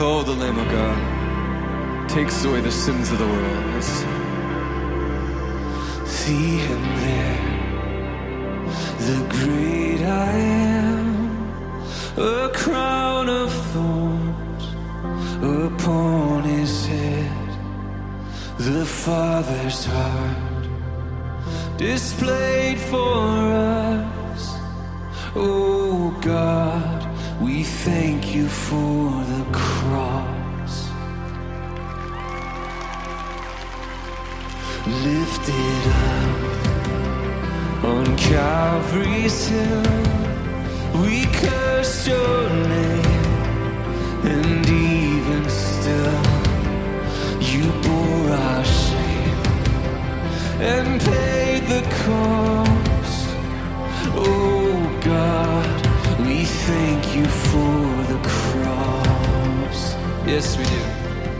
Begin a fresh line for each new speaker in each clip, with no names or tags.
Behold the Lamb of God, takes away the sins of the world. Let's sing. See him there, the great I am, a crown of thorns upon his head, the Father's heart displayed for us. Oh God, we thank you for the cross. Lifted up on Calvary's hill, we cursed your name, and even still you bore our shame and paid the cost. Oh God, we thank you for the cross. Yes, we do.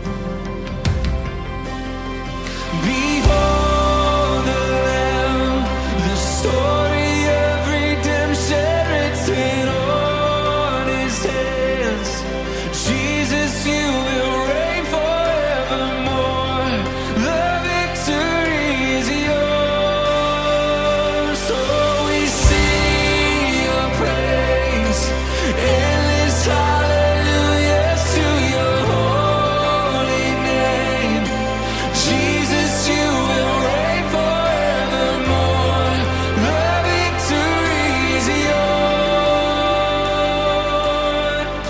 Behold the Lamb, the story of redemption written on his hands. Jesus, you will reign forevermore. The victory is yours. So we sing your praise, endless hallelujahs to your holy name. Jesus, you will reign forevermore. The victory is yours.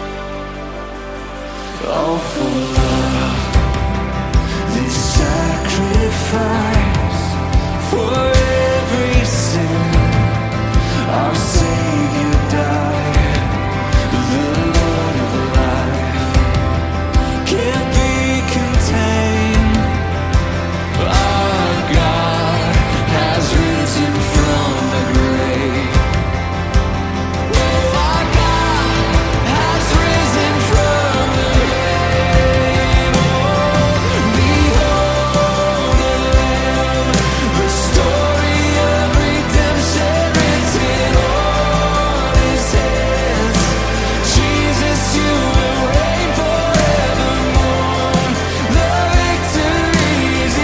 All for love, this sacrifice for every sin. Our Savior died, the Lord of life can't be contained. Our God has risen from the grave. Oh, our God has risen from the grave. Oh, behold the Lamb, the story of redemption written on his hands. Jesus, you will reign forevermore. The victory is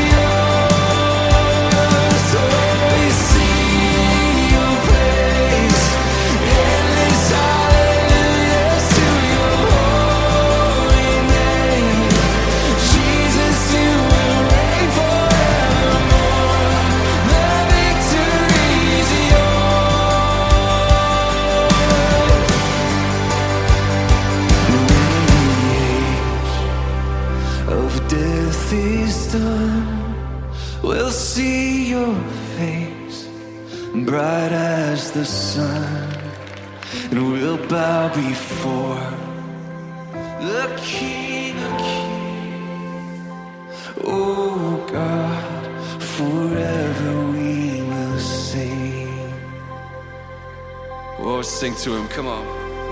yours. So we sing your praise, endless hallelujahs to your holy name. Jesus, you will reign forevermore. The victory is yours. When the age of death is done, we'll see your face, bright as the sun, and we'll bow before the King of Kings. Oh God, forever we will sing. Oh, sing to him, come on.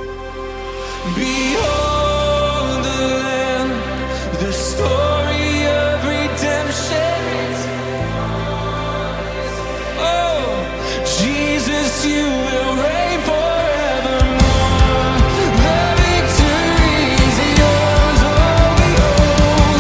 Behold the Lamb, the story of redemption. Oh, Jesus, you will reign forevermore. The victory is yours. Oh, behold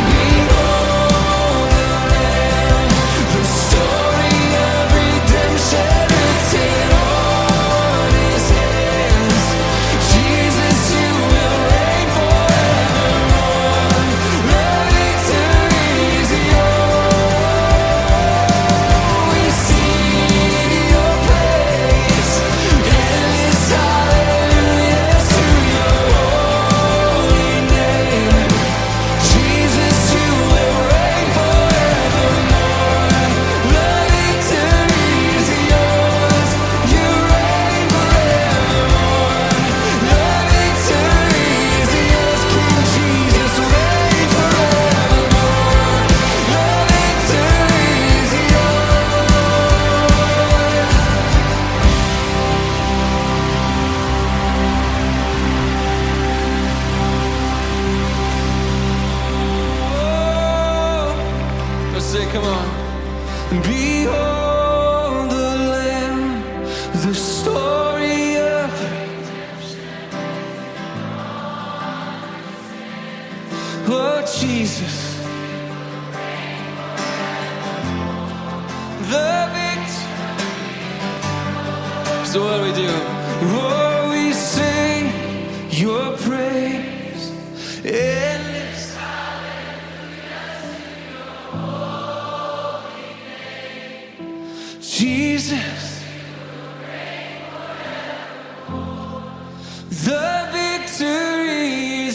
the Lamb, the story of redemption written on his hands. Jesus, you will reign forevermore. The victory is yours. We sing your praise, endless hallelujahs to your holy name. Jesus, you will reign forevermore. The victory is yours. You reign forevermore. The victory is yours. King Jesus, reign forevermore. The victory is yours. Let's say, come on. Behold the Lamb, the story of redemption. Jesus. The victory. So what do we do? Oh, we sing your praise. Endless. Jesus. The victory is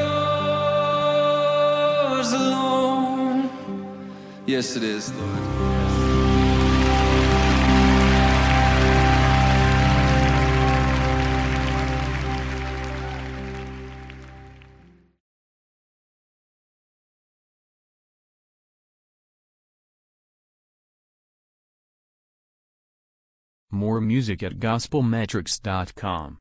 yours alone. Yes, it is, Lord.
More music at gospelmetrics.com.